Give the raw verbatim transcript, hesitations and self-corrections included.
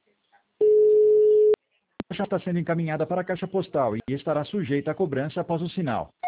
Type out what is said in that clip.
A caixa está sendo encaminhada para a caixa postal e estará sujeita à cobrança após o sinal.